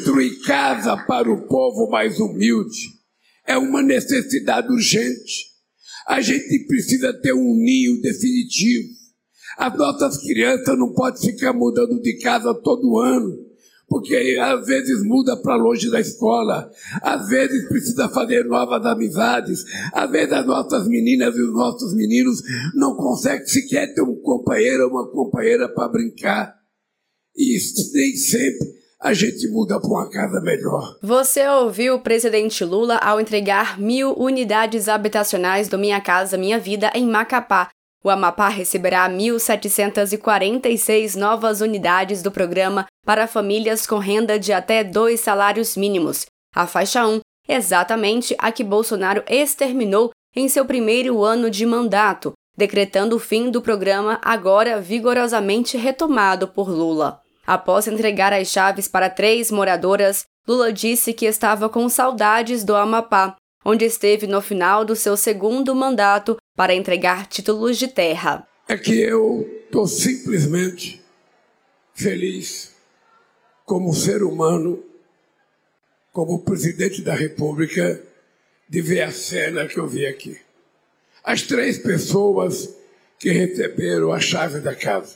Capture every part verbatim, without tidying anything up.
construir casa para o povo mais humilde é uma necessidade urgente. A gente precisa ter um ninho definitivo. As nossas crianças não podem ficar mudando de casa todo ano, porque às vezes muda para longe da escola, às vezes precisa fazer novas amizades, às vezes as nossas meninas e os nossos meninos não conseguem sequer ter um companheiro ou uma companheira para brincar. E isso nem sempre a gente muda para uma casa melhor. Você ouviu o presidente Lula ao entregar mil unidades habitacionais do Minha Casa Minha Vida em Macapá. O Amapá receberá mil setecentas e quarenta e seis novas unidades do programa para famílias com renda de até dois salários mínimos. A faixa um, exatamente a que Bolsonaro exterminou em seu primeiro ano de mandato, decretando o fim do programa agora vigorosamente retomado por Lula. Após entregar as chaves para três moradoras, Lula disse que estava com saudades do Amapá, onde esteve no final do seu segundo mandato para entregar títulos de terra. É que eu estou simplesmente feliz como ser humano, como presidente da República, de ver a cena que eu vi aqui. As três pessoas que receberam a chave da casa.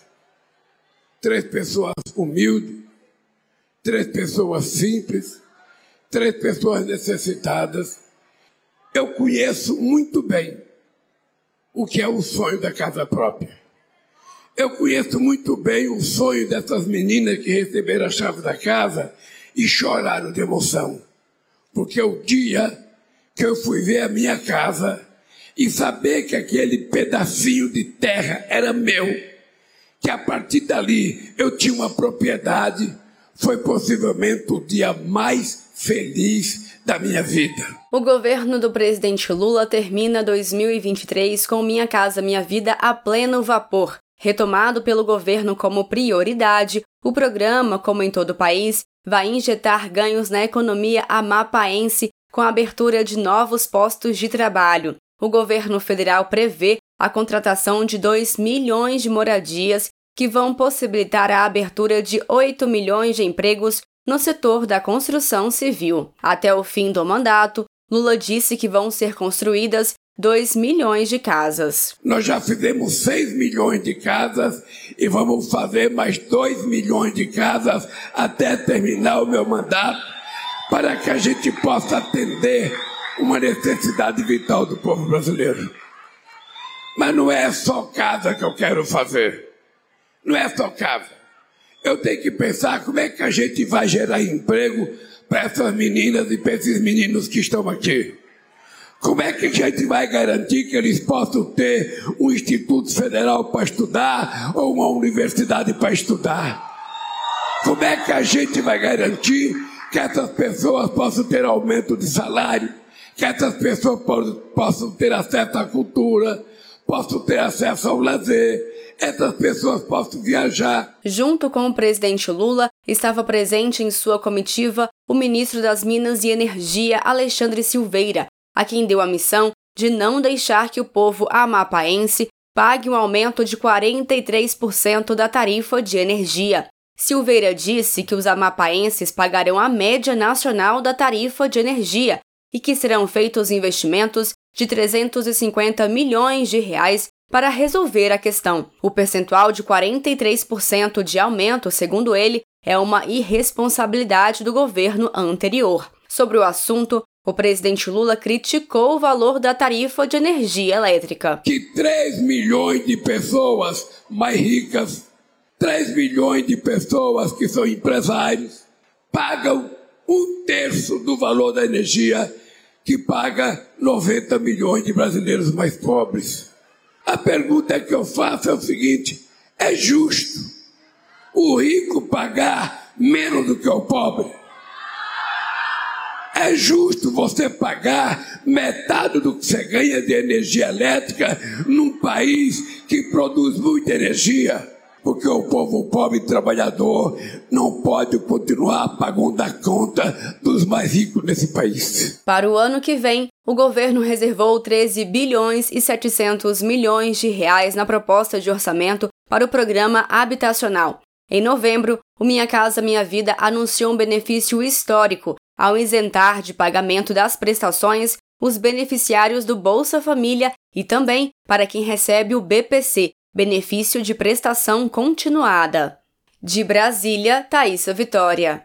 Três pessoas humildes, três pessoas simples, três pessoas necessitadas. Eu conheço muito bem o que é o sonho da casa própria. Eu conheço muito bem o sonho dessas meninas que receberam a chave da casa e choraram de emoção. Porque o dia que eu fui ver a minha casa e saber que aquele pedacinho de terra era meu, que a partir dali eu tinha uma propriedade, foi possivelmente o dia mais feliz da minha vida. O governo do presidente Lula termina dois mil e vinte e três com Minha Casa Minha Vida a pleno vapor. Retomado pelo governo como prioridade, o programa, como em todo o país, vai injetar ganhos na economia amapaense com a abertura de novos postos de trabalho. O governo federal prevê a contratação de dois milhões de moradias que vão possibilitar a abertura de oito milhões de empregos no setor da construção civil. Até o fim do mandato, Lula disse que vão ser construídas dois milhões de casas. Nós já fizemos seis milhões de casas e vamos fazer mais dois milhões de casas até terminar o meu mandato, para que a gente possa atender uma necessidade vital do povo brasileiro. Mas não é só casa que eu quero fazer. Não é só casa. Eu tenho que pensar como é que a gente vai gerar emprego para essas meninas e para esses meninos que estão aqui. Como é que a gente vai garantir que eles possam ter um instituto federal para estudar ou uma universidade para estudar? Como é que a gente vai garantir que essas pessoas possam ter aumento de salário, que essas pessoas possam ter acesso à cultura, possam ter acesso ao lazer, essas pessoas possam viajar? Junto com o presidente Lula, estava presente em sua comitiva o ministro das Minas e Energia, Alexandre Silveira, a quem deu a missão de não deixar que o povo amapaense pague um aumento de quarenta e três por cento da tarifa de energia. Silveira disse que os amapaenses pagarão a média nacional da tarifa de energia e que serão feitos investimentos de trezentos e cinquenta milhões de reais para resolver a questão. O percentual de quarenta e três por cento de aumento, segundo ele, é uma irresponsabilidade do governo anterior. Sobre o assunto, o presidente Lula criticou o valor da tarifa de energia elétrica. Que três milhões de pessoas mais ricas, três milhões de pessoas que são empresários, pagam um terço do valor da energia que paga noventa milhões de brasileiros mais pobres. A pergunta que eu faço é o seguinte: é justo o rico pagar menos do que o pobre? É justo você pagar metade do que você ganha de energia elétrica num país que produz muita energia? Porque o povo pobre e trabalhador não pode continuar pagando a conta dos mais ricos nesse país. Para o ano que vem, o governo reservou treze bilhões e setecentos milhões de reais na proposta de orçamento para o programa habitacional. Em novembro, o Minha Casa Minha Vida anunciou um benefício histórico ao isentar de pagamento das prestações os beneficiários do Bolsa Família e também para quem recebe o B P C, Benefício de Prestação Continuada. De Brasília, Thaísa Vitória.